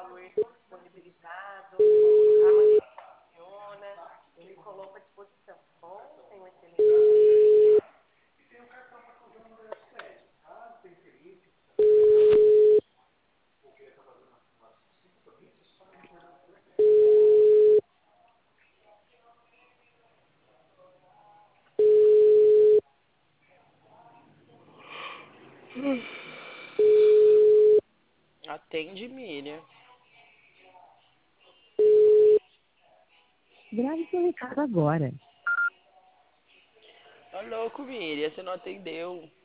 Atende, Miriam. Grave seu recado agora. Ô, louco, Miriam, você não atendeu.